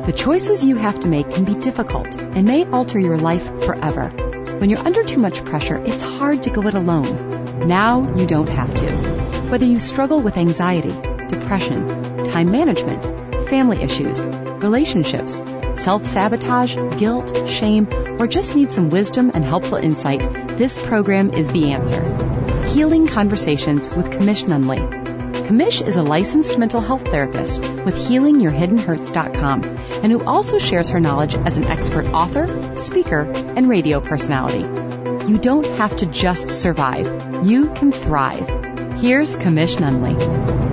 The choices you have to make can be difficult and may alter your life forever. When you're under too much pressure, it's hard to go it alone. Now you don't have to. Whether you struggle with anxiety, depression, time management, family issues, relationships, self-sabotage, guilt, shame, or just need some wisdom and helpful insight, this program is the answer. Healing Conversations with Kamish Nunley. Kamish is a licensed mental health therapist with HealingYourHiddenHurts.com and who also shares her knowledge as an expert author, speaker, and radio personality. You don't have to just survive. You can thrive. Here's Kamish Nunley.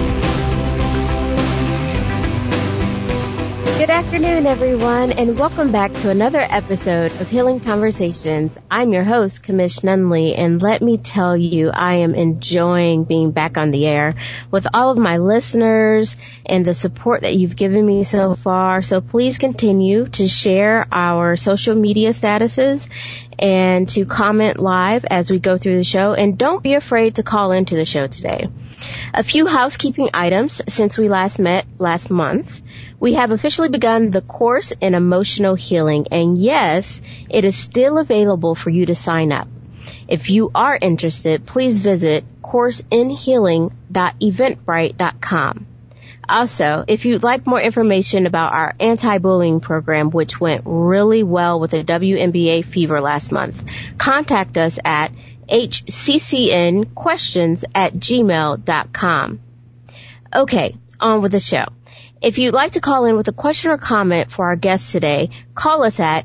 Good afternoon, everyone, and welcome back to another episode of Healing Conversations. I'm your host, Kamish Nunley, and let me tell you, I am enjoying being back on the air with all of my listeners and the support that you've given me so far. So please continue to share our social media statuses and to comment live as we go through the show. And don't be afraid to call into the show today. A few housekeeping items since we last met last month. We have officially begun the course in emotional healing, and yes, it is still available for you to sign up. If you are interested, please visit courseinhealing.eventbrite.com. Also, if you'd like more information about our anti-bullying program, which went really well with the WNBA fever last month, contact us at hccnquestions@gmail.com. Okay, on with the show. If you'd like to call in with a question or comment for our guest today, call us at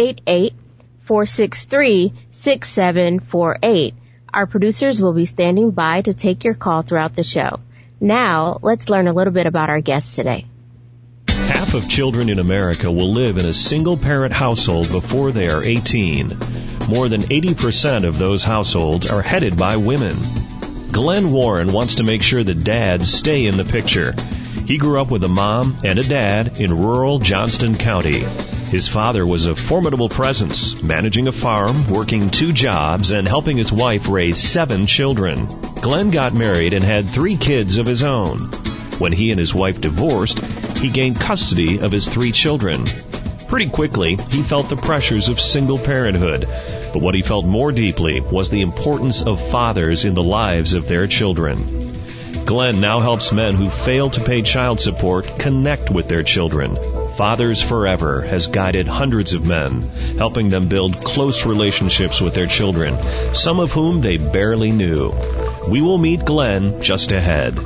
888-463-6748. Our producers will be standing by to take your call throughout the show. Now, let's learn a little bit about our guest today. Half of children in America will live in a single-parent household before they are 18. More than 80% of those households are headed by women. Glenn Warren wants to make sure that dads stay in the picture. He grew up with a mom and a dad in rural Johnston County. His father was a formidable presence, managing a farm, working 2 jobs, and helping his wife raise 7 children. Glenn got married and had 3 kids of his own. When he and his wife divorced, he gained custody of his 3 children. Pretty quickly, he felt the pressures of single parenthood, but what he felt more deeply was the importance of fathers in the lives of their children. Glenn now helps men who fail to pay child support connect with their children. Fathers Forever has guided hundreds of men, helping them build close relationships with their children, some of whom they barely knew. We will meet Glenn just ahead.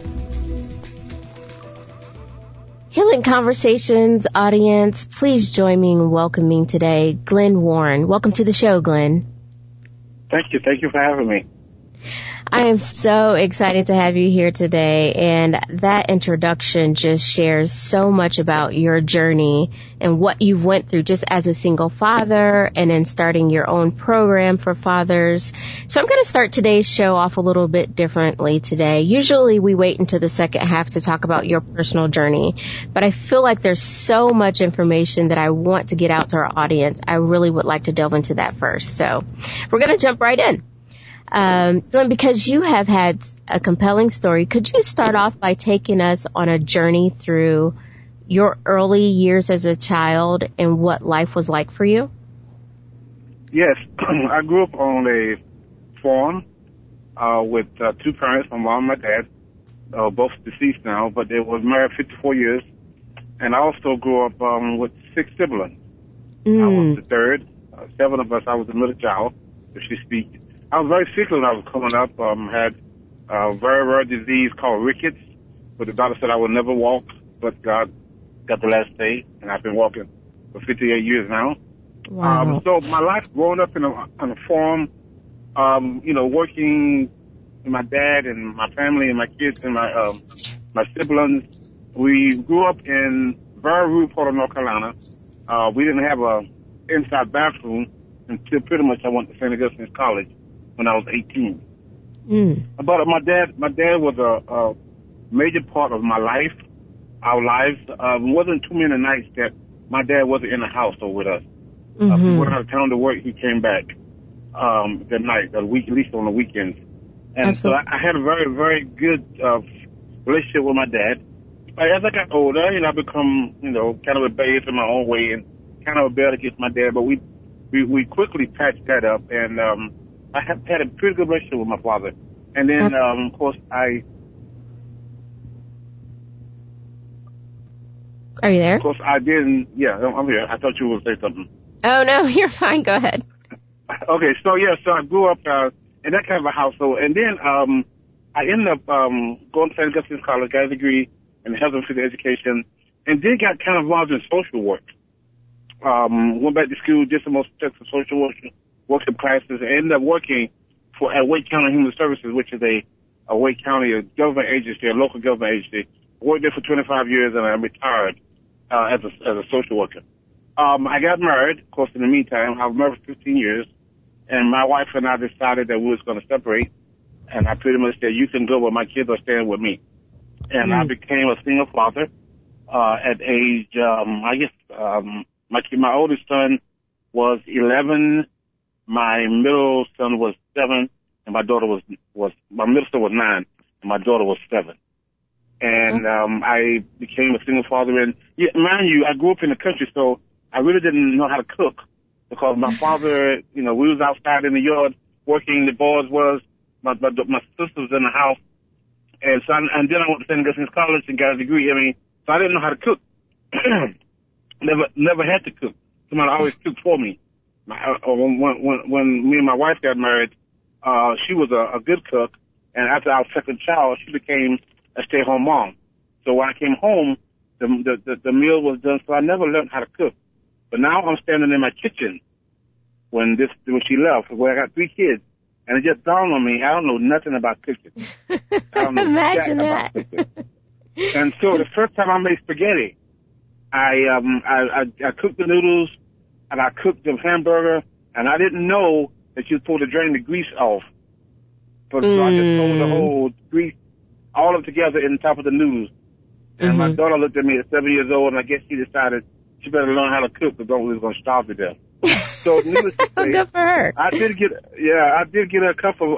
Healing Conversations audience, please join me in welcoming today Glenn Warren. Welcome to the show, Glenn. Thank you. Thank you for having me. I am so excited to have you here today, and that introduction just shares so much about your journey and what you've went through just as a single father and then starting your own program for fathers. So I'm going to start today's show off a little bit differently today. Usually we wait until the second half to talk about your personal journey, but I feel like there's so much information that I want to get out to our audience. I really would like to delve into that first. So we're going to jump right in. Glenn, because you have had a compelling story, could you start off by taking us on a journey through your early years as a child and what life was like for you? Yes, I grew up on a farm with 2 parents, my mom and my dad, both deceased now, but they were married 54 years. And I also grew up with 6 siblings. I was the third. 7 of us, I was the middle child, if you speak. I was very sick when I was coming up. Had a very rare disease called rickets, but the doctor said I would never walk, but God got the last day, and I've been walking for 58 years now. Wow. So my life growing up on a farm, working with my dad and my family and my kids and my siblings. We grew up in very rural part of North Carolina. We didn't have a inside bathroom until pretty much I went to St. Augustine's College when I was 18. But my dad was a major part of my life, our lives. Wasn't too many nights that my dad wasn't in the house or with us. If we went out of town to work, he came back that night, at least on the weekends. And Absolutely. So I had a very, very good relationship with my dad. as I got older, I become, kind of rebellious in my own way and kind of rebelled against my dad. But we quickly patched that up, and I have had a pretty good relationship with my father. And then, of course, Are you there? Of course, I didn't. Yeah, I'm here. I thought you were going to say something. Oh, no, you're fine. Go ahead. Okay, so I grew up in that kind of a household, and then I ended up going to St. Augustine's College, got a degree in health and physical education, and then got kind of involved in social work. Went back to school, did some more social work, workshop classes, and ended up working at Wake County Human Services, which is a Wake County government agency, a local government agency. Worked there for 25 years, and I retired as a social worker. I got married, of course, in the meantime. I was married for 15 years, and my wife and I decided that we was going to separate, and I pretty much said, you can go, but my kids are staying with me. And I became a single father at age, my oldest son was 11, my middle son was 7, and my middle son was 9, and my daughter was 7. And I became a single father, and mind you, I grew up in the country, so I really didn't know how to cook because my father, we was outside in the yard working. The boys was my sister was in the house, and so and then I went to St. Augustine's College and got a degree. So I didn't know how to cook. Never had to cook. Somebody always cooked for me. When me and my wife got married, she was a good cook, and after our second child, she became a stay-at-home mom. So when I came home, the meal was done, so I never learned how to cook. But now I'm standing in my kitchen when she left, where I got 3 kids, and it just dawned on me, I don't know nothing about cooking. I don't know Imagine that. And so the first time I made spaghetti, I cooked the noodles, and I cooked the hamburger, and I didn't know that you're supposed to drain the grease off. So I just threw the whole grease all of it together in the top of the noodles. And my daughter looked at me at 7 years old, and I guess she decided she better learn how to cook because we was going to starve to death. So needless to say, good for her. I did get a couple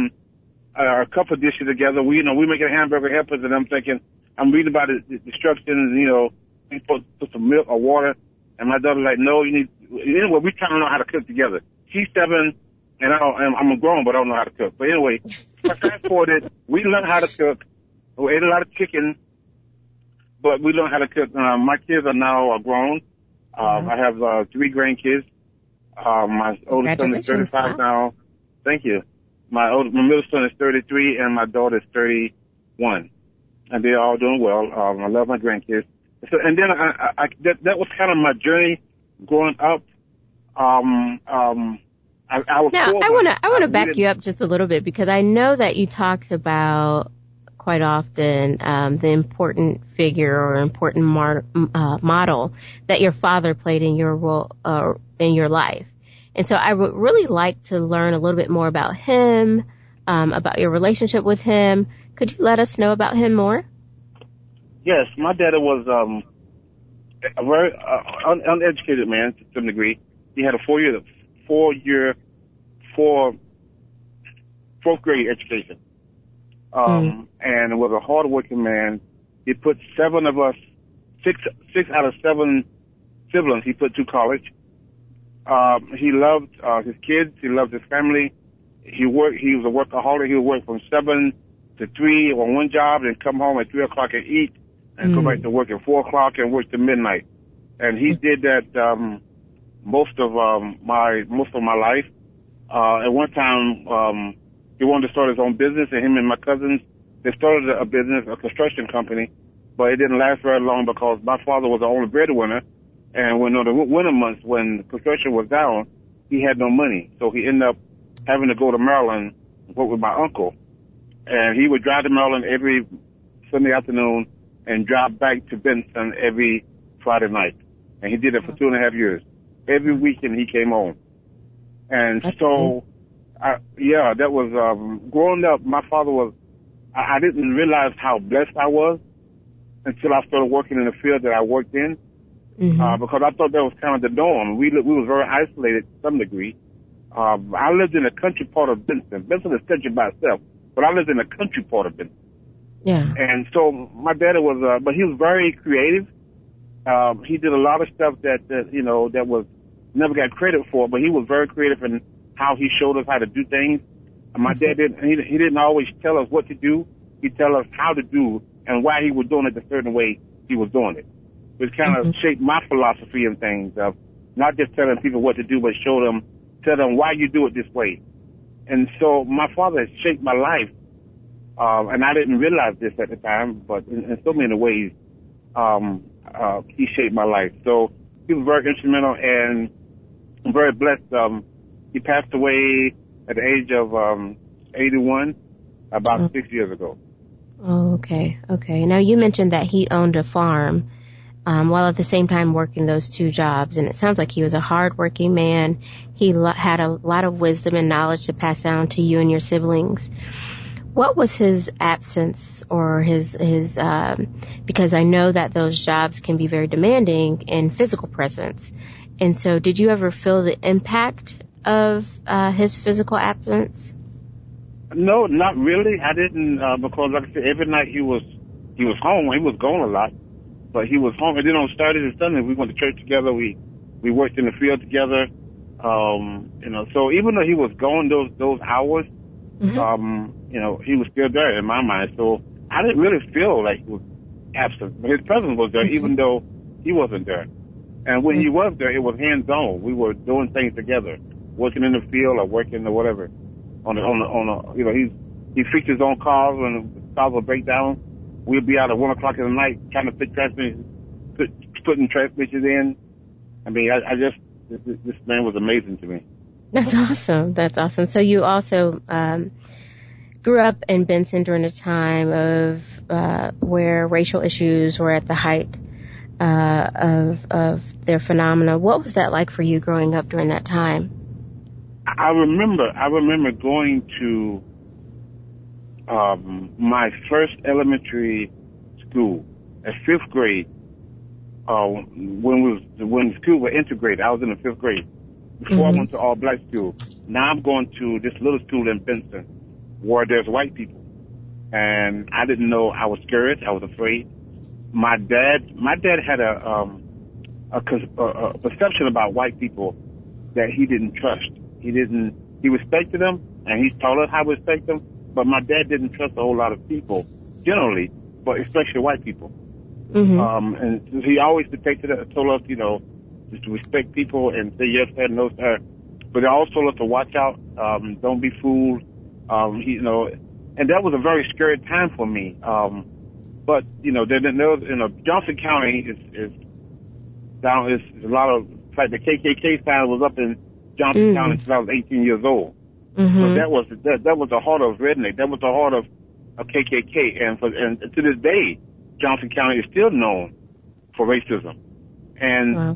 dishes together. We making hamburger helpers, and I'm reading about the instructions, we put some milk or water, and my daughter's like, no, you need, anyway, we trying to learn how to cook together. She's 7, and I'm a grown, but I don't know how to cook. But anyway, fast forward, we learned how to cook. We ate a lot of chicken, but we learned how to cook. My kids are now grown. I have 3 grandkids. My oldest son is 35 now. Thank you. My middle son is 33, and my daughter is 31. And they're all doing well. I love my grandkids. So, and then that was kind of my journey growing up. I want to back you up just a little bit because I know that you talked about quite often the important figure or important model that your father played in your role in your life. And so I would really like to learn a little bit more about him, about your relationship with him. Could you let us know about him more? Yes, my dad was a very uneducated man to some degree. He had a fourth grade education, and was a hardworking man. He put 7 of us, 6 out of 7 siblings. He put to college. He loved his kids. He loved his family. He was a workaholic. He would work from 7 to 3 on one job, and come home at 3 o'clock and eat, and go back to work at 4 o'clock and work to midnight. And he did that most of my life. At one time, he wanted to start his own business, and him and my cousins, they started a business, a construction company, but it didn't last very long because my father was the only breadwinner, and when the winter months, when construction was down, he had no money, so he ended up having to go to Maryland and work with my uncle, and he would drive to Maryland every Sunday afternoon and drive back to Benson every Friday night, and he did it for 2.5 years. Every weekend he came home. And that's so, that was, growing up, my father was, I didn't realize how blessed I was until I started working in the field that I worked in, because I thought that was kind of the norm. We was very isolated to some degree. I lived in the country part of Benson. Benson is country by itself, but I lived in the country part of Benson. Yeah. And so my dad was, but he was very creative. He did a lot of stuff that was never got credit for, but he was very creative in how he showed us how to do things. And my dad he didn't always tell us what to do. He'd tell us how to do and why he was doing it the certain way he was doing it. Which kind of shaped my philosophy and things of not just telling people what to do, but tell them why you do it this way. And so my father has shaped my life. And I didn't realize this at the time, but in so many ways, he shaped my life. So he was very instrumental, and I'm very blessed. He passed away at the age of 81 about 6 years ago. Oh, okay. Now, you mentioned that he owned a farm while at the same time working those two jobs, and it sounds like he was a hardworking man. He had a lot of wisdom and knowledge to pass down to you and your siblings. What was his absence or his because I know that those jobs can be very demanding in physical presence. And so did you ever feel the impact of his physical absence? No, not really. I didn't, because like I said, every night he was home. He was gone a lot, but he was home. And then on Saturdays and Sundays, we went to church together. We worked in the field together. So even though he was gone those hours, he was still there in my mind. So I didn't really feel like he was absent. His presence was there, even though he wasn't there. And when he was there, it was hands-on. We were doing things together, working in the field or working or whatever. He fixed his own cars when the cars would break down. We'd be out at 1 o'clock in the night trying to fix transmissions, putting transmissions in. I mean, this man was amazing to me. That's awesome. So you also grew up in Benson during a time of where racial issues were at the height of their phenomena. What was that like for you growing up during that time? I remember going to my first elementary school at 5th grade. When school was integrated, I was in the 5th grade. Before I went to all black school. Now I'm going to this little school in Benson where there's white people. And I didn't know. I was scared. I was afraid. My dad had a perception about white people that he didn't trust. He respected them, and he taught us how to respect them, but my dad didn't trust a whole lot of people, generally, but especially white people. And he always protected us, told us, just to respect people and say yes sir, no sir. But he also told us to watch out, don't be fooled, and that was a very scary time for me. But, Johnson County is a lot of, like the KKK sign was up in Johnson County since I was 18 years old. So that was the heart of redneck. That was the heart of KKK. And to this day, Johnson County is still known for racism. And,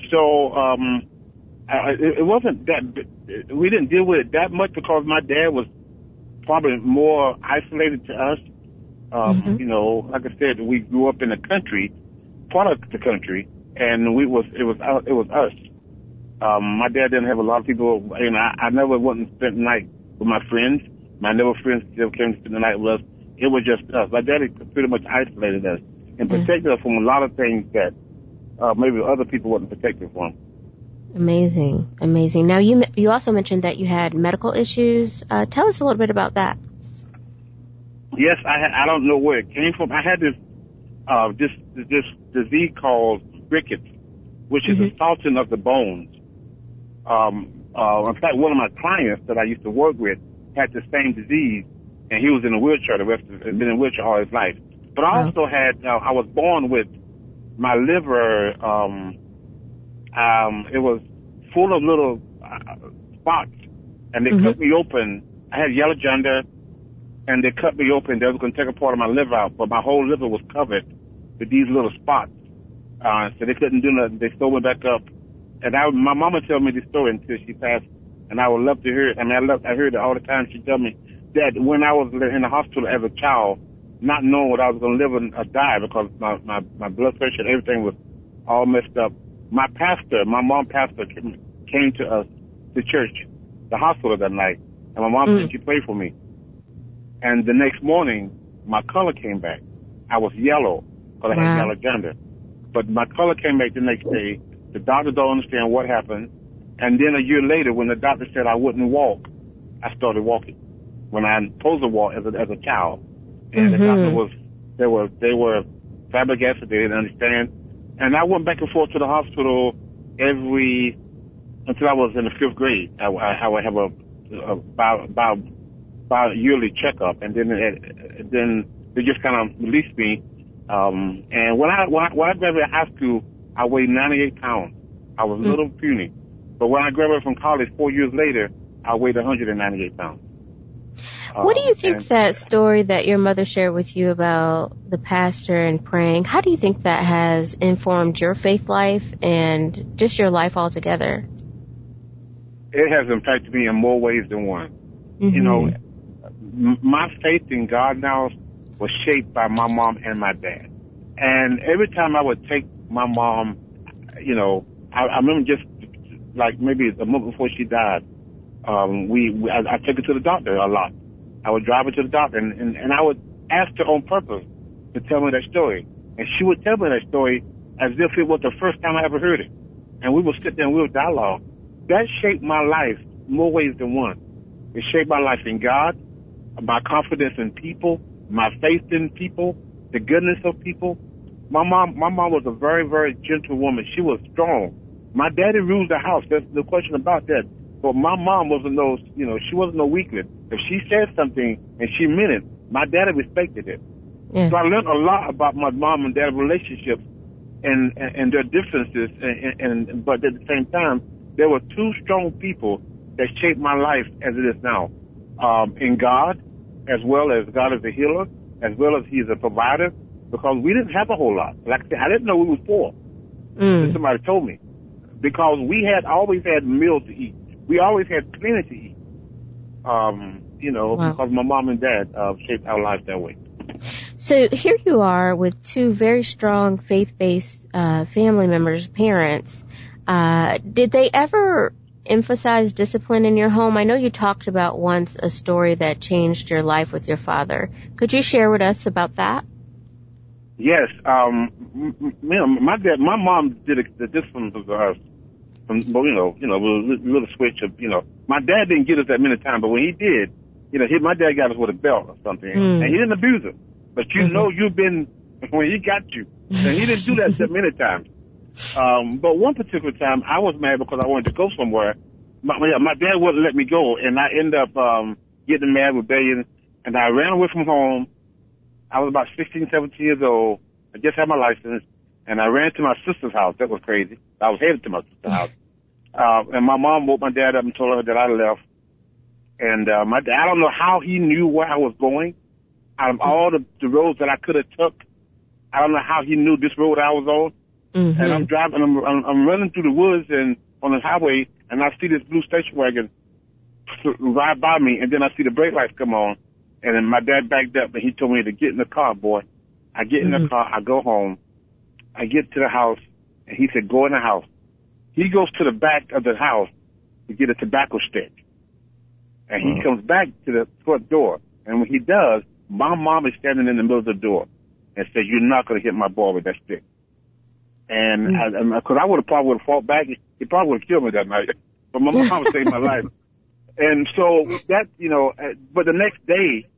it wasn't that, we didn't deal with it that much because my dad was probably more isolated to us. Like I said, we grew up in the country, part of the country, and it was us. My dad didn't have a lot of people. I never went and spent the night with my friends. My friends still came to spend the night with us. It was just us. My daddy pretty much isolated us and protected us from a lot of things that maybe other people wasn't protected from. Amazing. Now, you also mentioned that you had medical issues. Tell us a little bit about that. Yes, I don't know where it came from. I had this disease called rickets, which is a salting of the bones. In fact, one of my clients that I used to work with had the same disease, and he was in a wheelchair. The rest of been in a wheelchair all his life. But I also had, I was born with my liver. It was full of little spots, and they cut me open. I had yellow jaundice, and they cut me open. They were going to take a part of my liver out, but my whole liver was covered with these little spots. So they couldn't do nothing. They sewed me back up. And my mama told me this story until she passed, and I would love to hear it. I mean, I heard it all the time. She told me that when I was in the hospital as a child, not knowing what I was going to live or die because my blood pressure and everything was all messed up, my mom pastor came to us, to church, the hospital that night, and my mom said she prayed for me. And the next morning, my color came back. I was yellow because I had yellow jaundice. But my color came back the next day. The doctor don't understand what happened. And then a year later, when the doctor said I wouldn't walk, I started walking. When I supposed to walk as a child. And the doctor they were flabbergasted. They didn't understand. And I went back and forth to the hospital until I was in the 5th grade. I would have a yearly checkup, and then they just kind of released me. And when I graduated high school, I weighed 98 pounds. I was a little puny. But when I graduated from college 4 years later, I weighed 198 pounds. What do you think that story that your mother shared with you about the pastor and praying, how do you think that has informed your faith life and just your life altogether? It has impacted me in more ways than one. You know, my faith in God now was shaped by my mom and my dad. And every time I would take my mom, you know, I remember just like maybe a month before she died, I took her to the doctor a lot. I would drive her to the doctor, and I would ask her on purpose to tell me that story. And she would tell me that story as if it was the first time I ever heard it. And we would sit there and we would dialogue. That shaped my life more ways than one. It shaped my life in God, my confidence in people, my faith in people, the goodness of people. My mom was a very, very gentle woman. She was strong. My daddy ruled the house. There's no question about that. But my mom wasn't she wasn't no weakling. If she said something and she meant it, my daddy respected it. Yes. So I learned a lot about my mom and dad relationships and their differences. But at the same time, there were two strong people that shaped my life as it is now. In God, as well as God as a healer, as well as He's a provider, because we didn't have a whole lot. Like I said, I didn't know we were poor. Somebody told me. Because we always had meals to eat. We always had plenty to eat. Because my mom and dad shaped our lives that way. So here you are with two very strong faith-based family members, parents. Did they ever emphasize discipline in your home? I know you talked about once a story that changed your life with your father. Could you share with us about that? Yes. My mom did the discipline with us. With a little switch of, my dad didn't get us that many times, but when he did, my dad got us with a belt or something, and he didn't abuse us. But you've been, when he got you, and he didn't do that many times. But one particular time, I was mad because I wanted to go somewhere. My dad wouldn't let me go, and I ended up getting mad, rebellion, and I ran away from home. I was about 16, 17 years old. I just had my license, and I ran to my sister's house. That was crazy. I was headed to my sister's house. And my mom woke my dad up and told her that I left. And my dad, I don't know how he knew where I was going. Out of all the roads that I could have took, I don't know how he knew this road I was on. And I'm driving, I'm running through the woods and on the highway, and I see this blue station wagon ride by me, and then I see the brake lights come on. And then my dad backed up, and he told me to get in the car, boy. I get in the car, I go home. I get to the house, and he said, go in the house. He goes to the back of the house to get a tobacco stick. And he comes back to the front door. And when he does, my mom is standing in the middle of the door and said, you're not going to hit my boy with that stick. And because I probably would have fought back, he probably would have killed me that night. But my mom saved my life. And so that, but the next day,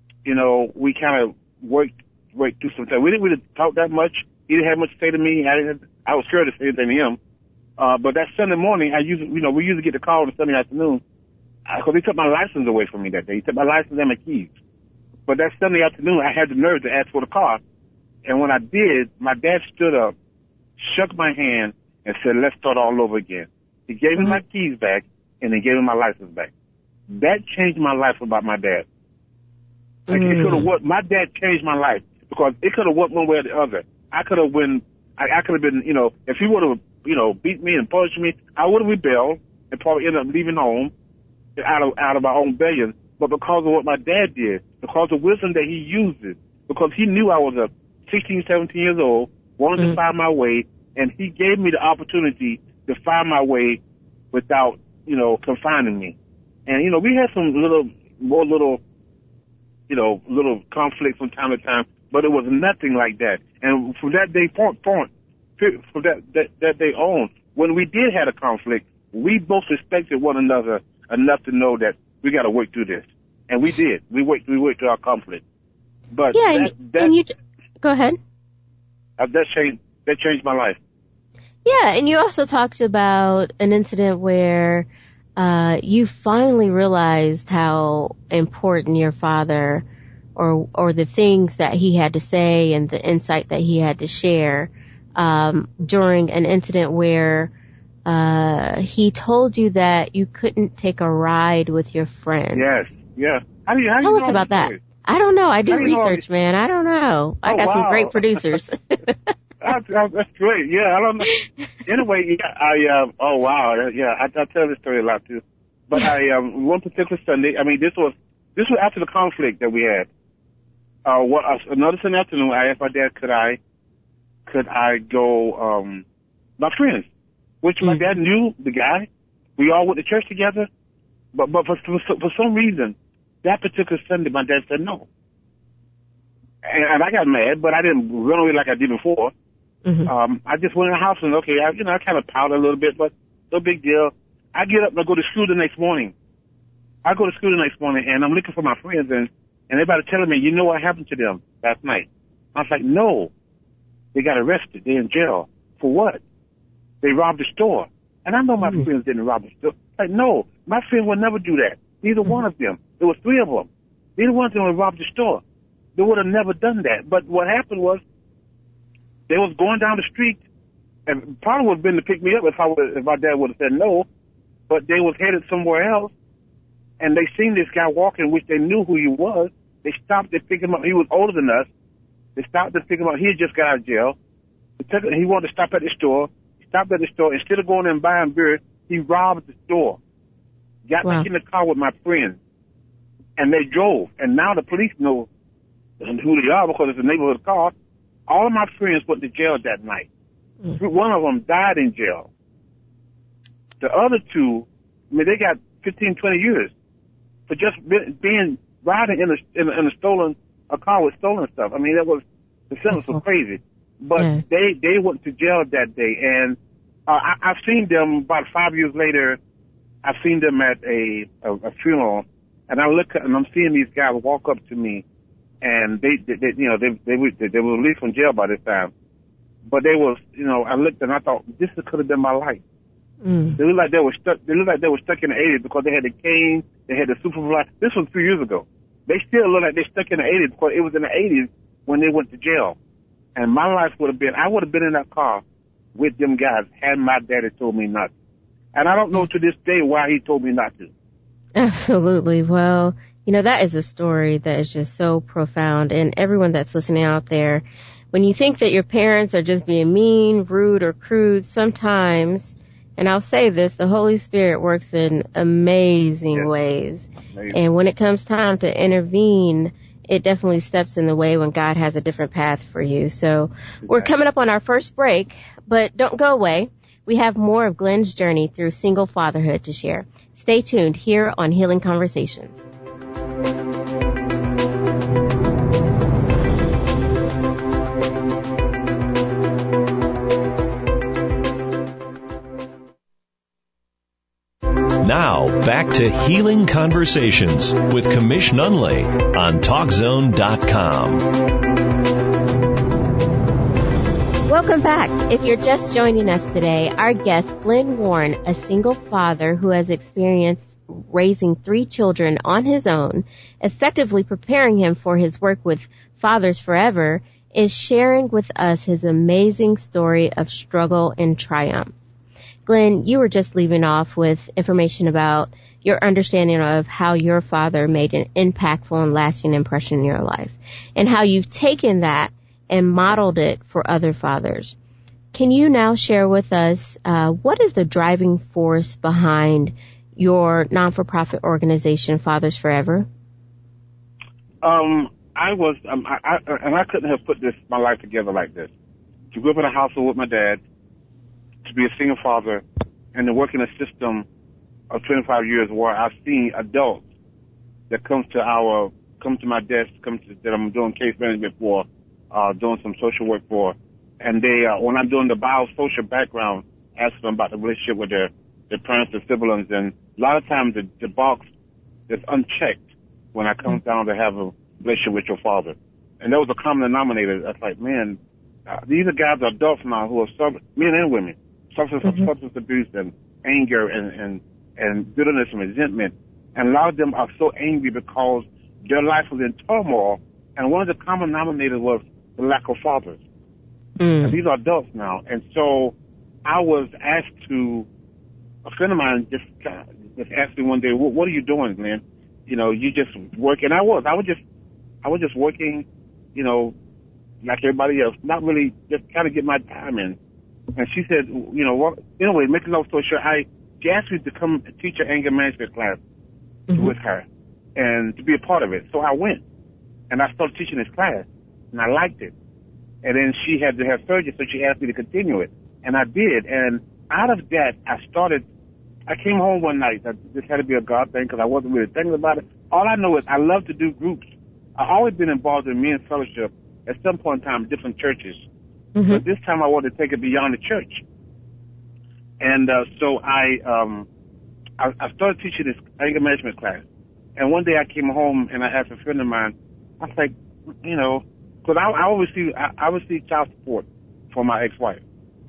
we kind of worked through some time. We didn't really talk that much. He didn't have much to say to me. I was scared to say anything to him. But that Sunday morning, we usually get the call on the Sunday afternoon, because he took my license away from me that day. He took my license and my keys. But that Sunday afternoon, I had the nerve to ask for the car. And when I did, my dad stood up, shook my hand, and said, let's start all over again. He gave me my keys back, and he gave me my license back. That changed my life about my dad. Like, it could have worked. My dad changed my life, because it could have worked one way or the other. I could have been, if he would have, beat me and punched me, I would have rebelled and probably ended up leaving home out of my own rebellion. But because of what my dad did, because of wisdom that he uses, because he knew I was 16, 17 years old, wanted to find my way, and he gave me the opportunity to find my way without, confining me. And, we had some little little conflict from time to time, but it was nothing like that. And from that day from that day on, when we did have a conflict, we both respected one another enough to know that we got to work through this. And we did. We worked through our conflict. But yeah, go ahead. That changed my life. Yeah, and you also talked about an incident where you finally realized how important your father or the things that he had to say and the insight that he had to share during an incident where he told you that you couldn't take a ride with your friends. Yes, yeah. Tell us about that. I don't know. I do research, man. I don't know. I got some great producers. That's great. Yeah, I don't know. Anyway, yeah, oh wow, yeah, I tell this story a lot too. But one particular Sunday, I mean, this was after the conflict that we had. Another Sunday afternoon, I asked my dad, could I go, my friends, which my dad knew the guy. We all went to church together, but for some reason, that particular Sunday, my dad said no. And I got mad, but I didn't run away like I did before. Mm-hmm. I just went in the house and, I kind of pouted a little bit, but no big deal. I get up and I go to school the next morning. And I'm looking for my friends, and everybody telling me, you know what happened to them last night? I was like, no. They got arrested. They're in jail. For what? They robbed a store. And I know my friends didn't rob the store. Like, no, my friend would never do that. Neither one of them. There was 3 of them. Neither one of them would rob the store. They would have never done that. But what happened was, they was going down the street, and probably would have been to pick me up if my dad would have said no, but they was headed somewhere else, and they seen this guy walking, which they knew who he was. They stopped to pick him up. He was older than us. They stopped to pick him up. He had just got out of jail. He wanted to stop at the store. He stopped at the store. Instead of going in and buying beer, he robbed the store. Got back in the car with my friend, and they drove. And now the police know who they are because it's a neighborhood car. All of my friends went to jail that night. One of them died in jail. The other 2, they got 15, 20 years for just riding in a stolen car with stolen stuff. I mean, the sentence was crazy. But they went to jail that day, and I've seen them about 5 years later. I've seen them at a funeral, and I look and I'm seeing these guys walk up to me. And they were released from jail by this time. But they was, I looked and I thought, this could have been my life. They looked like they were stuck in the 80s because they had the cane, they had the Superfly. This was 2 years ago. They still look like they're stuck in the 80s because it was in the 80s when they went to jail. And my life I would have been in that car with them guys had my daddy told me not to. And I don't know to this day why he told me not to. Absolutely. Well, that is a story that is just so profound. And everyone that's listening out there, when you think that your parents are just being mean, rude, or crude, sometimes, and I'll say this, the Holy Spirit works in amazing ways. And when it comes time to intervene, it definitely steps in the way when God has a different path for you. So we're coming up on our first break, but don't go away. We have more of Glenn's journey through single fatherhood to share. Stay tuned here on Healing Conversations. Now, back to Healing Conversations with Kamish Nunley on TalkZone.com. Welcome back. If you're just joining us today, our guest, Glenn Warren, a single father who has experienced raising 3 children on his own, effectively preparing him for his work with Fathers Forever, is sharing with us his amazing story of struggle and triumph. Glenn, you were just leaving off with information about your understanding of how your father made an impactful and lasting impression in your life and how you've taken that and modeled it for other fathers. Can you now share with us what is the driving force behind your non-for-profit organization, Fathers Forever? I couldn't have put my life together like this. To grow up in a household with my dad, to be a single father, and to work in a system of 25 years where I've seen adults that comes to our come to my desk, that I'm doing case management for, doing some social work for, and they, when I'm doing the biosocial background, ask them about the relationship with their parents and siblings, and a lot of times the box is unchecked when I come down to have a relationship with your father. And that was a common denominator. That's like, man, these are guys, adults now, who are men and women, substance abuse and anger and bitterness and resentment. And a lot of them are so angry because their life was in turmoil. And one of the common denominators was the lack of fathers. And these are adults now. And so I was asked to, a friend of mine just asked me one day, what are you doing, man? You know, you just work. And I was just working, you know, like everybody else, not really, just kind of get my time in. And she said, you know, well, anyway, make a long story short, she asked me to come teach her anger management class with her and to be a part of it. So I went and I started teaching this class and I liked it. And then she had to have surgery, so she asked me to continue it. And I did. And out of that, I came home one night. This had to be a God thing because I wasn't really thinking about it. All I know is I love to do groups. I've always been involved in men's fellowship at some point in time, different churches. But this time I wanted to take it beyond the church. And so I started teaching this anger management class. And one day I came home and I asked a friend of mine, I was like, you know, because I receive child support for my ex-wife.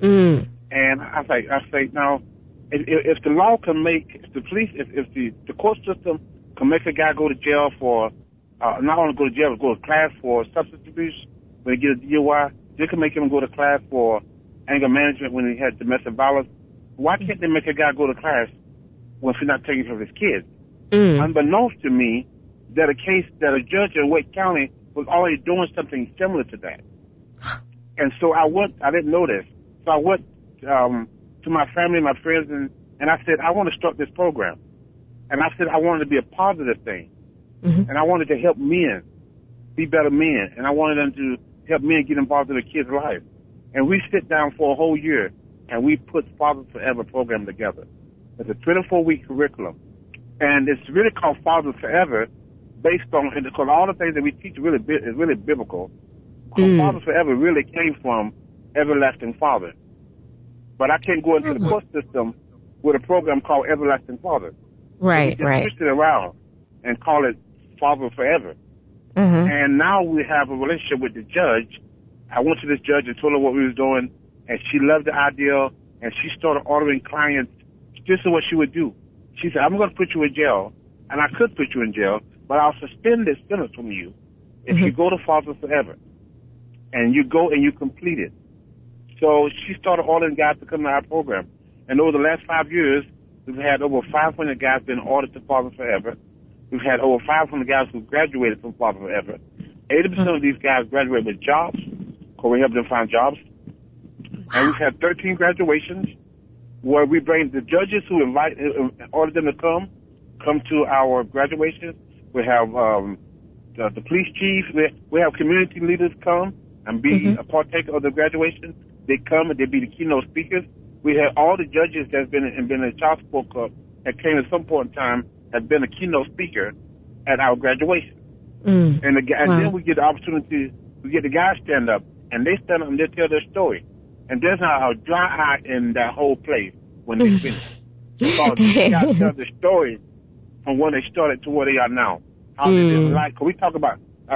And I was like, now, if the law can make, if the police, if the court system can make a guy go to jail for, not only go to jail, but go to class for substance abuse when he gets a DUI, they can make him go to class for anger management when he had domestic violence. Why can't they make a guy go to class when he's not taking care of his kids? Unbeknownst to me, that a judge in Wake County was already doing something similar to that. And so I didn't know this. So I went to my family, my friends, and I said, I want to start this program. And I said I wanted to be a positive thing. And I wanted to help men be better men. And I wanted them to help men get involved in their kids' lives. And we sit down for a whole year, and we put Fathers Forever program together. It's a 24-week curriculum. And it's really called Fathers Forever based on, because all the things that we teach is really biblical. Fathers Forever really came from Everlasting Father. But I can't go into the court system with a program called Everlasting Father. Right, so we just twist it around and call it Father Forever. And now we have a relationship with the judge. I went to this judge and told her what we was doing, and she loved the idea, and she started ordering clients. This is what she would do. She said, I'm going to put you in jail, and I could put you in jail, but I'll suspend this sentence from you if you go to Father Forever. And you go and you complete it. So she started ordering guys to come to our program. And over the last 5 years, we've had over 500 guys been ordered to Father Forever. We've had over 500 guys who graduated from Father Forever. 80% of these guys graduate with jobs, because we help them find jobs. And we've had 13 graduations where we bring the judges who ordered them to come to our graduations. We have the police chief. We have community leaders come and be a partaker of the graduation. They come and they be the keynote speakers. We have all the judges that's been in a child support club that came at some point in time has been a keynote speaker at our graduation. And then we get the opportunity, we get the guys stand up, and they stand up and they tell their story. And there's a dry eye in that whole place when they finish. Because they got to tell the story from when they started to where they are now. How they live life. Because we talk about,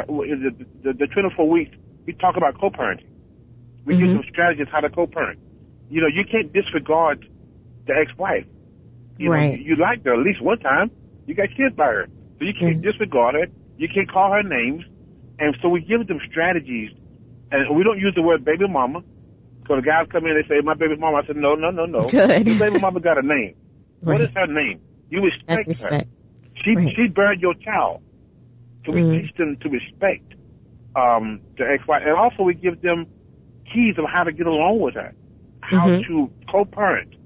the 24 weeks, we talk about co-parenting. We give some strategies how to co-parent. You know, you can't disregard the ex-wife. You know, you liked her at least one time. You got kids by her. So you can't disregard her. You can't call her names. And so we give them strategies. And we don't use the word baby mama. So the guys come in and they say, my baby mama. I said, no. Good. Your baby mama got a name. What is her name? You respect her. She buried your child. So we teach them to respect the ex-wife. And also we give them keys of how to get along with her, how to co-parent.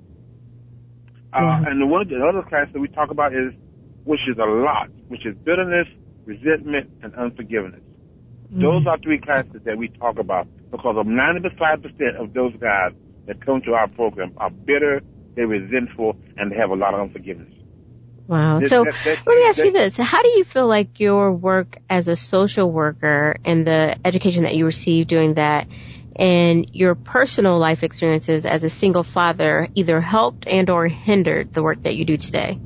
And the other class that we talk about is, which is a lot, which is bitterness, resentment, and unforgiveness. Those are three classes that we talk about because of 95% of those guys that come to our program are bitter, they're resentful, and they have a lot of unforgiveness. Wow. So let me ask you this. How do you feel like your work as a social worker and the education that you received doing that and your personal life experiences as a single father either helped and or hindered the work that you do today?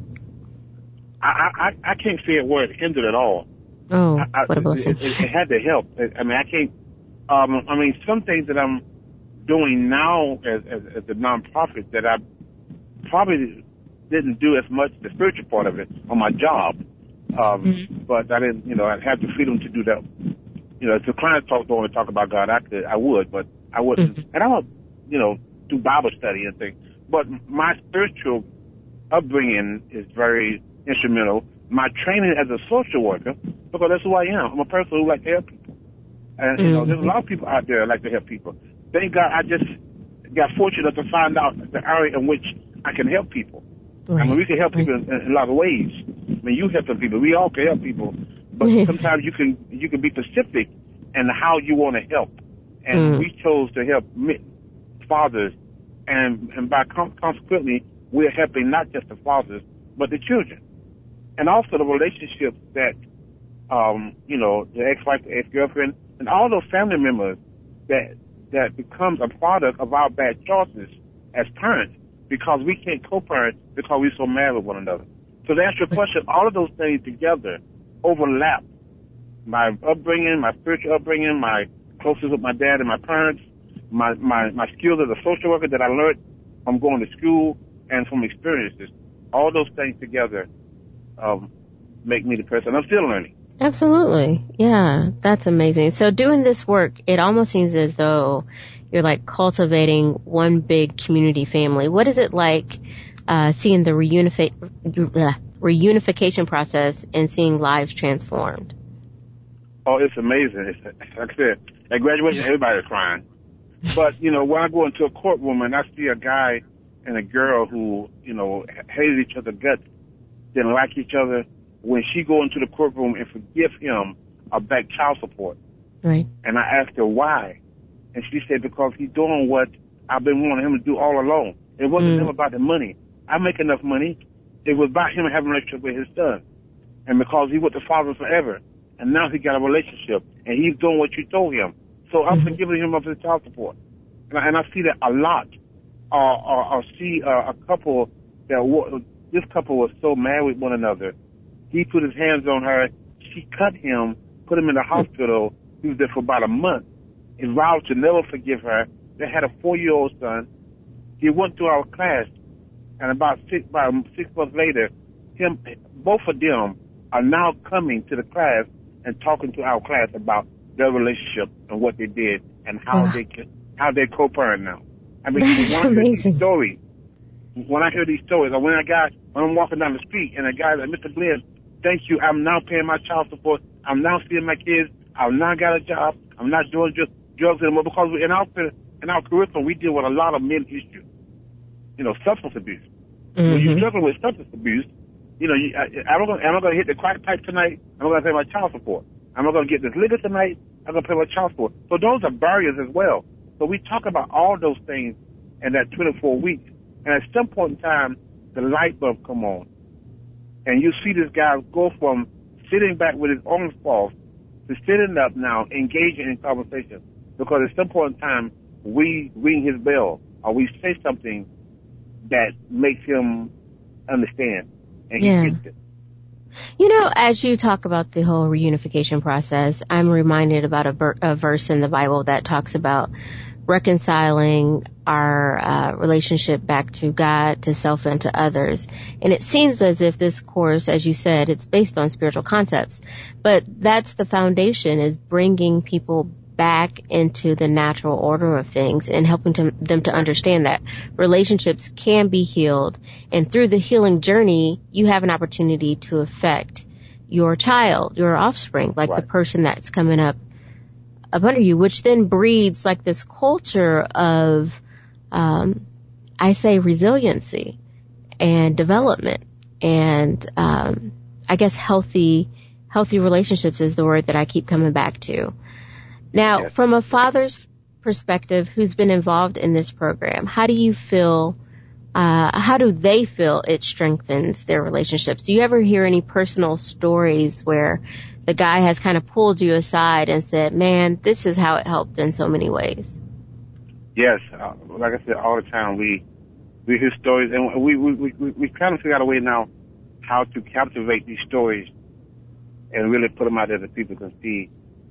I can't say a word hindered at all. Oh, what a blessing. It had to help. I mean, I can't, some things that I'm doing now as a nonprofit that I probably didn't do as much the spiritual part of it on my job. But I didn't, I had the freedom to do that. If the clients don't want to talk about God, I would, but I wouldn't. And I would, do Bible study and things. But my spiritual upbringing is very instrumental. My training as a social worker, because that's who I am. I'm a person who likes to help people. And, there's a lot of people out there that like to help people. Thank God I just got fortunate to find out the area in which I can help people. Right. I mean, we can help people in a lot of ways. I mean, you help some people. We all can help people. But sometimes you can be specific in how you want to help. And we chose to help fathers. And by consequently, we're helping not just the fathers, but the children. And also the relationships that, the ex-wife, the ex-girlfriend, and all those family members that becomes a product of our bad choices as parents, because we can't co-parent because we're so mad with one another. So to answer your question, all of those things together overlap. My upbringing, my spiritual upbringing, my closeness with my dad and my parents, my skills as a social worker that I learned from going to school and from experiences. All those things together make me the person I'm still learning. Absolutely. Yeah, that's amazing. So doing this work, it almost seems as though you're like cultivating one big community family. What is it like seeing the reunification process and seeing lives transformed? Oh, it's amazing. Like I said, at graduation, everybody's crying. But, when I go into a courtroom and I see a guy and a girl who, hated each other's guts, didn't like each other, when she go into the courtroom and forgive him back child support. Right. And I asked her why. And she said, because he's doing what I've been wanting him to do all along. It wasn't him about the money. I make enough money. It was about him having a relationship with his son. And because he was the father forever, and now he got a relationship, and he's doing what you told him. So I'm forgiving him of his child support. And I see that a lot. I see a couple this couple was so mad with one another. He put his hands on her. She cut him, put him in the hospital. He was there for about a month. He vowed to never forgive her. They had a 4-year-old son. He went to our class, and about 6 months later, both of them are now coming to the class and talking to our class about their relationship and what they did and how they co-parent now. I mean, when I hear these stories, or when I'm walking down the street and a guy like, Mr. Glenn, thank you, I'm now paying my child support. I'm now seeing my kids. I've now got a job. I'm not doing just drugs anymore, because in our curriculum, we deal with a lot of men issues. Substance abuse. When you're struggling with substance abuse, am I going to hit the crack pipe tonight? I'm going to pay my child support. Am I going to get this liquor tonight? I'm going to pay my child support. So those are barriers as well. So we talk about all those things in that 24 weeks. And at some point in time, the light bulb come on. And you see this guy go from sitting back with his arms crossed to sitting up now, engaging in conversation. Because at some point in time, we ring his bell or we say something that makes him understand. And he gets it. As you talk about the whole reunification process, I'm reminded about a verse in the Bible that talks about reconciling our relationship back to God, to self, and to others. And it seems as if this course, as you said, it's based on spiritual concepts. But that's the foundation, is bringing people back into the natural order of things and helping them to understand that relationships can be healed. And through the healing journey, you have an opportunity to affect your child, your offspring, like the person that's coming up under you, which then breeds like this culture of, I say, resiliency and development. And I guess healthy relationships is the word that I keep coming back to. Now, from a father's perspective who's been involved in this program, how do you feel how do they feel it strengthens their relationships? Do you ever hear any personal stories where the guy has kind of pulled you aside and said, man, this is how it helped in so many ways? Yes. Like I said, all the time we hear stories, and we kind of figure out a way now how to captivate these stories and really put them out there that people can see,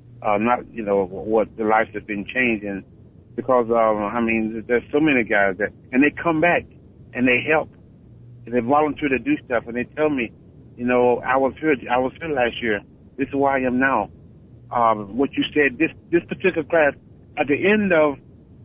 what the lives have been changing. Because, there's so many guys and they come back and they help and they volunteer to do stuff, and they tell me, I was here last year. This is where I am now. What you said, this particular class, at the end of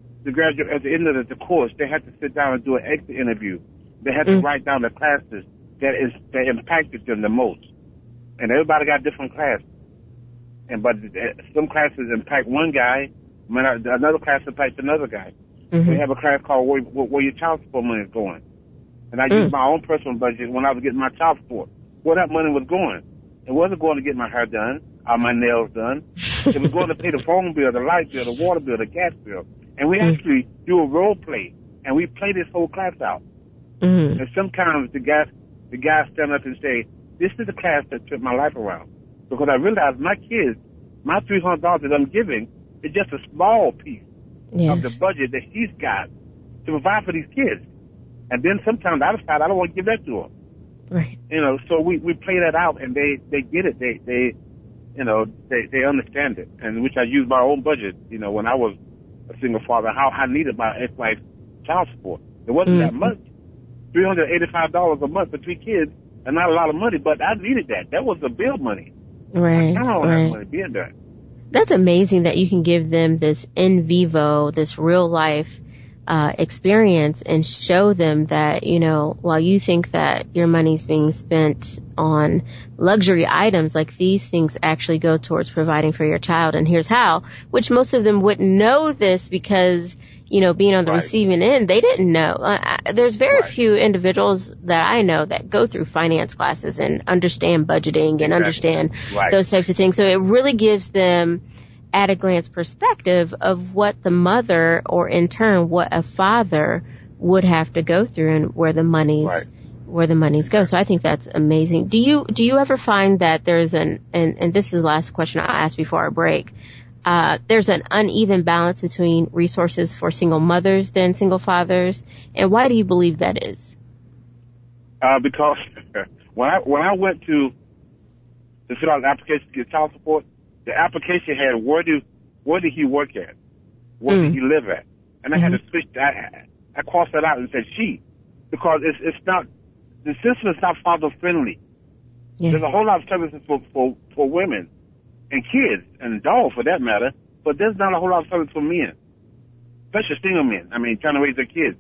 the course, they had to sit down and do an exit interview. They had to write down the classes that impacted them the most. And everybody got different classes. But some classes impact one guy, another class impacts another guy. Mm-hmm. We have a class called where your child support money is going. And I used my own personal budget when I was getting my child support. Where that money was going. It wasn't going to get my hair done or my nails done. It was going to pay the phone bill, the light bill, the water bill, the gas bill. And we actually do a role play, and we play this whole class out. Mm-hmm. And sometimes the guys stand up and say, this is the class that turned my life around. Because I realized my kids, my $300 that I'm giving is just a small piece of the budget that he's got to provide for these kids. And then sometimes I decide I don't want to give that to them. Right. So we play that out, and they get it. They understand it. And which I use my own budget, when I was a single father, how I needed my ex-wife's child support. It wasn't that much. $385 a month for 3 kids, and not a lot of money, but I needed that. That was the bill money. Right. I don't have money being there. That's amazing that you can give them this in vivo, this real life experience, and show them that, while you think that your money's being spent on luxury items, like these things actually go towards providing for your child. And here's how, which most of them wouldn't know this because, being on the receiving end, they didn't know. There's very few individuals that I know that go through finance classes and understand budgeting and understand those types of things. So it really gives them at a glance perspective of what the mother, or in turn what a father would have to go through, and where the monies go. So I think that's amazing. Do you ever find that there's and this is the last question I asked before our break, there's an uneven balance between resources for single mothers than single fathers, and why do you believe that is? Because when I went to fill out an application to get child support, the application had where did he work at, where did he live at, and I had to switch that. I crossed that out and said she, because it's not, the system is not father friendly. Yes. There's a whole lot of services for women and kids and dogs for that matter, but there's not a whole lot of service for men, especially single men. Trying to raise their kids.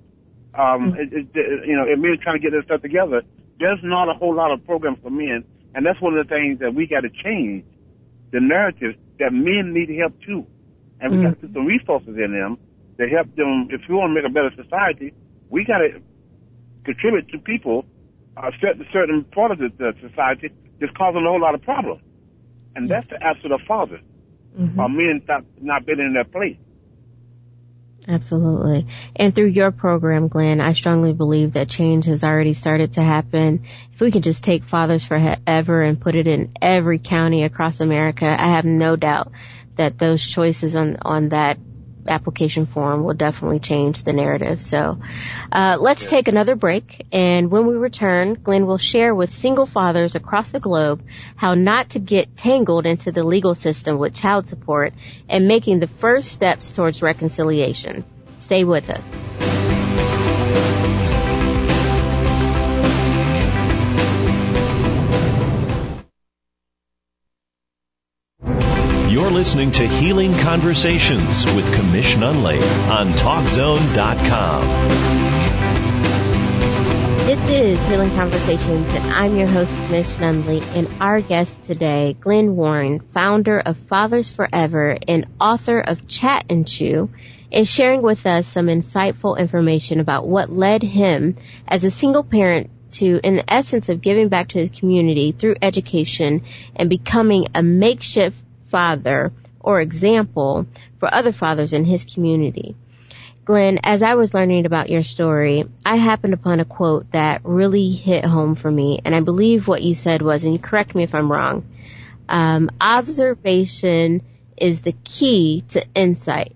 Men trying to get their stuff together. There's not a whole lot of programs for men, and that's one of the things that we got to change. The narrative that men need help too. And we got to put some resources in them to help them. If we want to make a better society, we got to contribute to people, certain part of the society that's causing a whole lot of problems. And that's the answer of fathers. Men not being in their place. Absolutely. And through your program, Glenn, I strongly believe that change has already started to happen. If we can just take Fathers Forever and put it in every county across America, I have no doubt that those choices on that application form will definitely change the narrative. So let's take another break, and when we return, Glenn will share with single fathers across the globe how not to get tangled into the legal system with child support and making the first steps towards reconciliation. Stay with us. You're listening to Healing Conversations with Kamish Nunley on TalkZone.com. This is Healing Conversations, and I'm your host, Kamish Nunley, and our guest today, Glenn Warren, founder of Fathers Forever and author of Chat and Chew, is sharing with us some insightful information about what led him as a single parent to, in the essence of giving back to his community through education and becoming a makeshift father or example for other fathers in his community. Glenn, as I was learning about your story, I happened upon a quote that really hit home for me, and I believe what you said was, and correct me if I'm wrong, observation is the key to insight.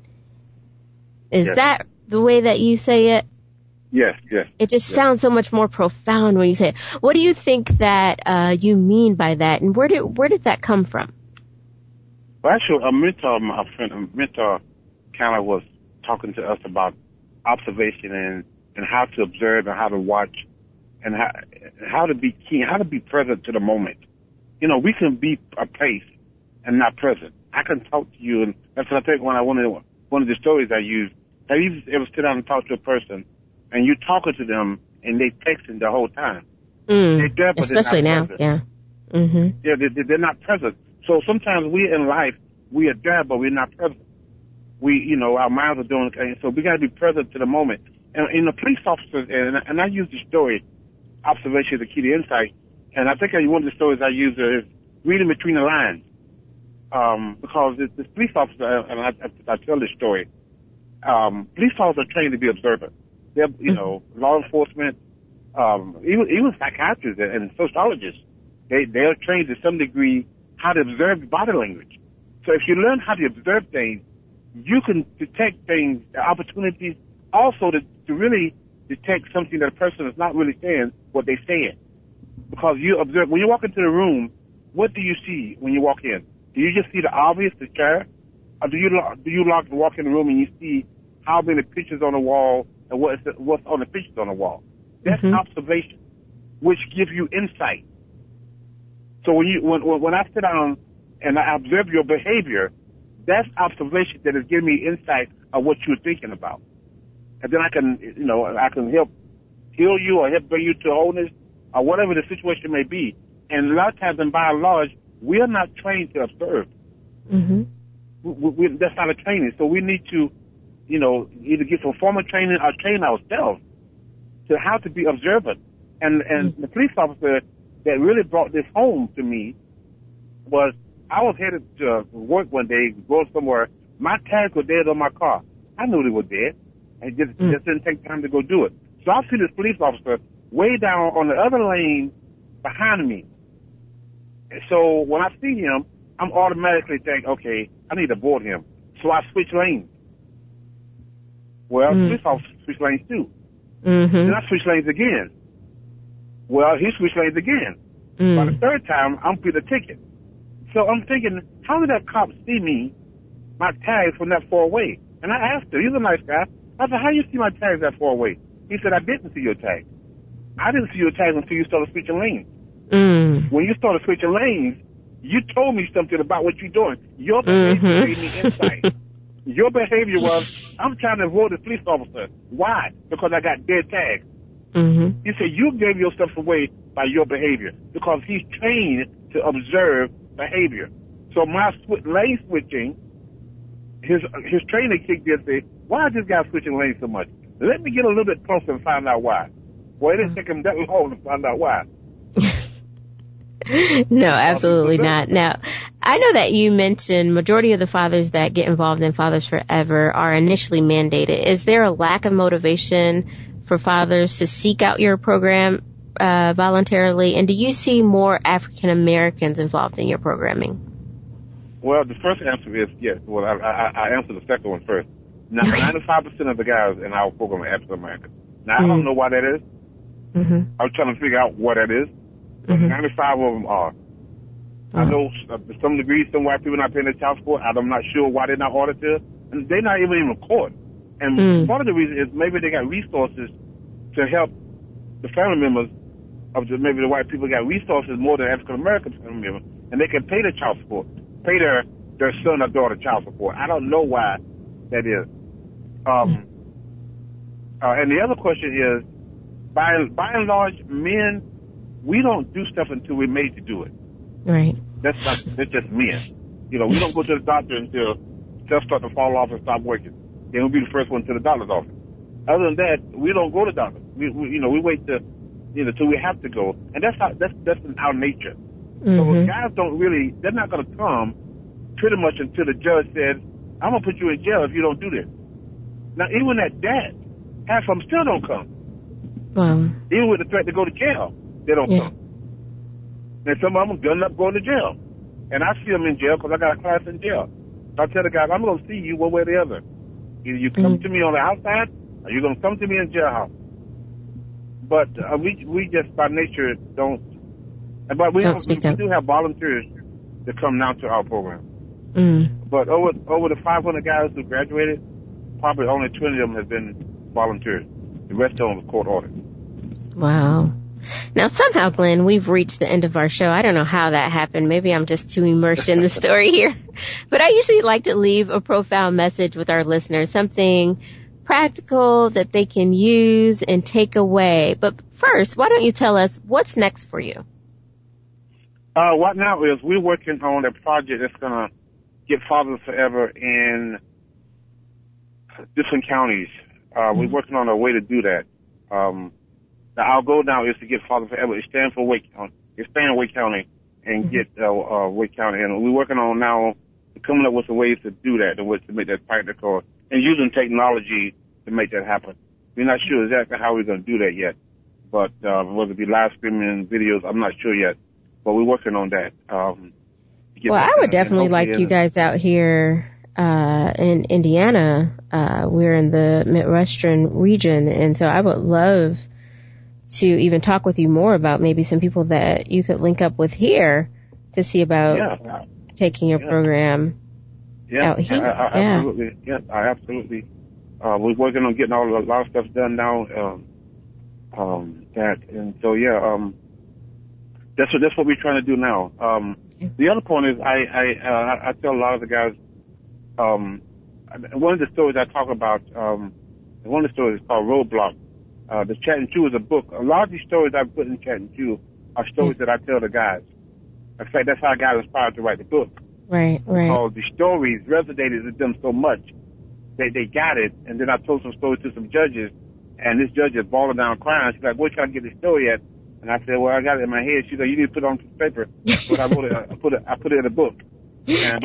Is that the way that you say it? Yes. It just sounds so much more profound when you say it. What do you think that you mean by that, and where did that come from? Well, actually, a mentor kind of was talking to us about observation and how to observe and how to watch and how to be keen, how to be present to the moment. You know, we can be a place and not present. I can talk to you, and that's what I think when one of the stories I used. Have you ever sit down and talk to a person and you're talking to them and they texting the whole time? They're there, but especially they're not now, present. yeah. Mm-hmm. Yeah, they're not present. So sometimes we in life, we are there, but we're not present. Our minds are doing, so we got to be present to the moment. And in the police officers, and I use the story, observation is the key to insight. And I think one of the stories I use is reading between the lines. Because this police officer, and I tell this story, police officers are trained to be observant. They're, law enforcement, even psychiatrists and sociologists, they are trained to some degree how to observe body language. So if you learn how to observe things, you can detect things, opportunities, also to really detect something that a person is not really saying what they're saying. Because you observe, when you walk into the room, what do you see when you walk in? Do you just see the obvious, the chair? Or do you walk in the room and you see how many pictures on the wall and what's on the pictures on the wall? That's observation, which gives you insight. So when I sit down and I observe your behavior, that's observation that is giving me insight of what you're thinking about. And then I can help heal you or help bring you to wholeness or whatever the situation may be. And a lot of times, and by and large, we are not trained to observe. Mm-hmm. That's not a training. So we need to, either get some formal training or train ourselves to how to be observant. And the police officer that really brought this home to me was, I was headed to work one day, going somewhere. My tags were dead on my car. I knew they were dead. And just didn't take time to go do it. So I see this police officer way down on the other lane behind me. And so when I see him, I'm automatically thinking, okay, I need to board him. So I switch lanes. Well, police officer switch lanes too. Mm-hmm. Then I switch lanes again. Well, he switched lanes again. By the third time, I'm getting a ticket. So I'm thinking, how did that cop see me, my tags from that far away? And I asked him, he's a nice guy. I said, how do you see my tags that far away? He said, I didn't see your tags. I didn't see your tags until you started switching lanes. When you started switching lanes, you told me something about what you're doing. Your behavior gave me insight. Your behavior was, I'm trying to avoid the police officer. Why? Because I got dead tags. He said, you gave yourself away by your behavior because he's trained to observe behavior. So my lane switching, his training kicked in and said, why is this guy switching lanes so much? Let me get a little bit closer and find out why. Well, it didn't take him that long to find out why. No, absolutely not. Now, I know that you mentioned majority of the fathers that get involved in Fathers Forever are initially mandated. Is there a lack of motivation for fathers to seek out your program voluntarily? And do you see more African Americans involved in your programming? Well, the first answer is yes. Well, I answer the second one first. Now, 95% of the guys in our program are African American. Now, I don't know why that is. I'm trying to figure out what that is. But 95 of them are. I know to some degree some white people not paying their child support. I'm not sure why they're not audited. And they're not even in court. And part of the reason is maybe they got resources to help the family members maybe the white people got resources more than African American family members, and they can pay their child support, pay their son or daughter child support. I don't know why that is. And the other question is, by and large, men, we don't do stuff until we're made to do it. Right. That's just men. We don't go to the doctor until stuff starts to fall off and stop working. Then we'll be the first one to the doctor's office. Other than that, we don't go to the doctor. We wait till we have to go, and that's in our nature. So guys they're not going to come pretty much until the judge says, I'm going to put you in jail if you don't do this. Now, even at that, half of them still don't come. Wow. Even with the threat to go to jail, they don't come. And some of them gunning up going to jail. And I see them in jail because I got a class in jail. So I tell the guys, I'm going to see you one way or the other. Either you come to me on the outside or you're going to come to me in jailhouse. But we just by nature don't. But we do have volunteers that come now to our program. But over the 500 guys who graduated, probably only 20 of them have been volunteers. The rest of them were court ordered. Wow. Now, somehow, Glenn, we've reached the end of our show. I don't know how that happened. Maybe I'm just too immersed in the story here. But I usually like to leave a profound message with our listeners, something practical that they can use and take away. But first, why don't you tell us what's next for you? What now is we're working on a project that's going to get Fathers Forever in different counties. We're working on a way to do that. Our goal now is to get Fathers Forever, expand Wake County and get Wake County. And we're working on now coming up with some ways to do that, to make that practical, and using technology to make that happen. We're not sure exactly how we're going to do that yet, but whether it be live streaming videos, I'm not sure yet. But we're working on that. Well, I would definitely like you guys out here in Indiana. We're in the Midwestern region, and so I would love to even talk with you more about maybe some people that you could link up with here to see about taking your program out here. Absolutely. Yes, absolutely. We're working on getting a lot of stuff done now. That's what we're trying to do now. The other point is I tell a lot of the guys, one of the stories I talk about, one of the stories is called Roadblock. The Chatting Jew is a book. A lot of these stories I put in Chatting Jew are stories that I tell the guys. In fact, that's how I got inspired to write the book. Right. Because the stories resonated with them so much, they got it. And then I told some stories to some judges, and this judge is bawling down crying. She's like, "Where can I get this story at?" And I said, "Well, I got it in my head." She's like, "You need to put it on paper." But I wrote it. I put it in a book. And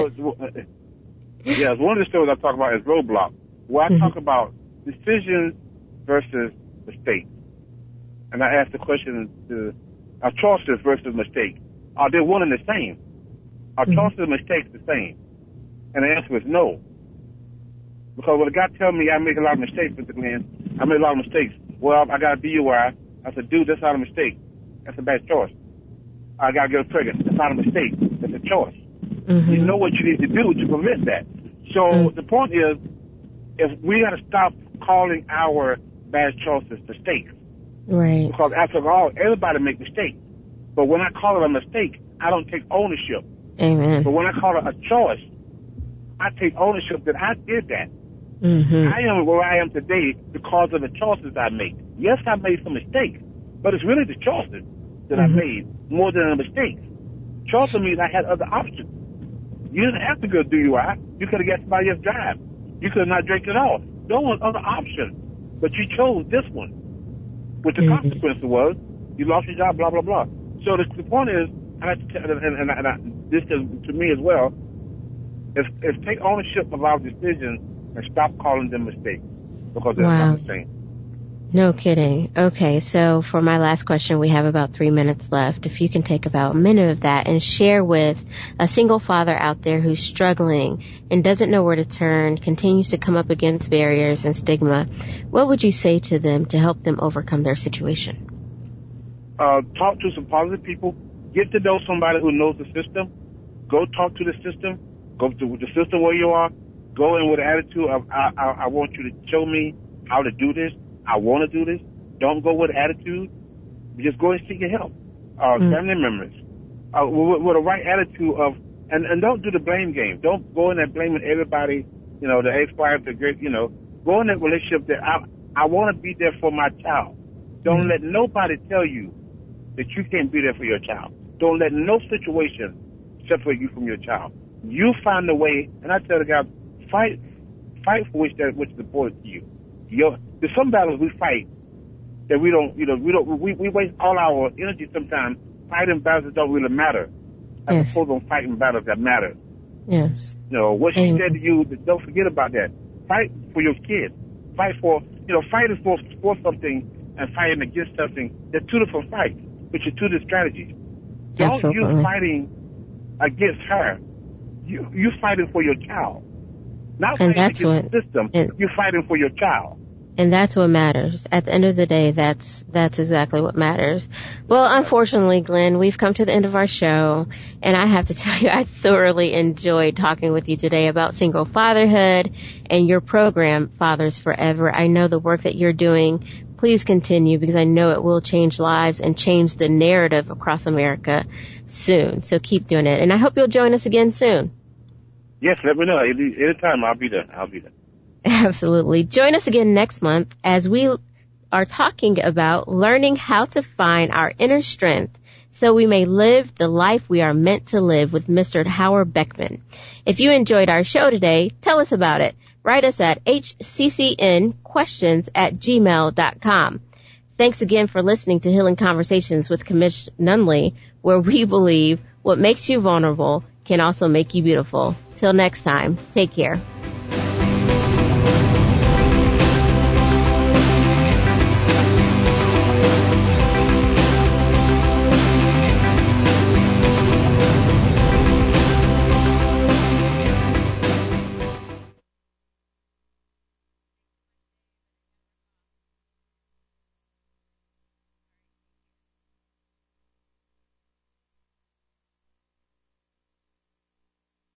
one of the stories I talk about is Roadblock, where I talk about decisions versus mistakes. And I asked the question are choices versus mistakes, are they one and the same? Are choices and mistakes the same? And the answer is no. Because when a guy tells me I make a lot of mistakes, Mr. Glenn, I make a lot of mistakes. Well, I got a DUI. I said, dude, that's not a mistake. That's a bad choice. I got to get pregnant. That's not a mistake. That's a choice. You know what you need to do to prevent that. So the point is, if we got to stop calling our bad choices mistakes. Right. Because after all, everybody makes mistakes. But when I call it a mistake, I don't take ownership. Amen. But when I call it a choice, I take ownership that I did that. I am where I am today because of the choices I make. Yes, I made some mistakes, but it's really the choices that I made more than the mistakes. Choices means I had other options. You didn't have to go DUI. You could have got somebody else drive. You could have not drank at all. Those were other options. But you chose this one, which the consequence was you lost your job, blah, blah, blah. So the point is, this is to me as well, is take ownership of our decisions and stop calling them mistakes, because they're not the same. No kidding. Okay, so for my last question, we have about 3 minutes left. If you can take about a minute of that and share with a single father out there who's struggling and doesn't know where to turn, continues to come up against barriers and stigma, what would you say to them to help them overcome their situation? Talk to some positive people. Get to know somebody who knows the system. Go talk to the system. Go to the system where you are. Go in with an attitude of, I want you to show me how to do this. I want to do this. Don't go with attitude. Just go and seek your help. Family members. With a right attitude of, and don't do the blame game. Don't go in there blaming everybody, the ex-wife, the great, go in that relationship that I want to be there for my child. Don't let nobody tell you that you can't be there for your child. Don't let no situation separate you from your child. You find a way, and I tell the guys, fight for which is important to you. There's some battles we fight that we waste all our energy sometimes fighting battles that don't really matter. As opposed to fighting battles that matter. Yes. What she said to you, don't forget about that. Fight for your kids. Fighting for something and fighting against something. They're two different fights, which are two different strategies. Don't Absolutely. you fighting against her. You're fighting for your child. Not fighting against the system. You're fighting for your child. And that's what matters. At the end of the day, that's exactly what matters. Well, unfortunately, Glenn, we've come to the end of our show, and I have to tell you, I thoroughly enjoyed talking with you today about single fatherhood and your program, Fathers Forever. I know the work that you're doing. Please continue, because I know it will change lives and change the narrative across America soon. So keep doing it. And I hope you'll join us again soon. Yes, let me know. Anytime, I'll be there. Absolutely. Join us again next month as we are talking about learning how to find our inner strength so we may live the life we are meant to live with Mr. Howard Beckman. If you enjoyed our show today, tell us about it. Write us at hccnquestions@gmail.com. Thanks again for listening to Healing Conversations with Commish Nunley, where we believe what makes you vulnerable can also make you beautiful. Till next time, take care.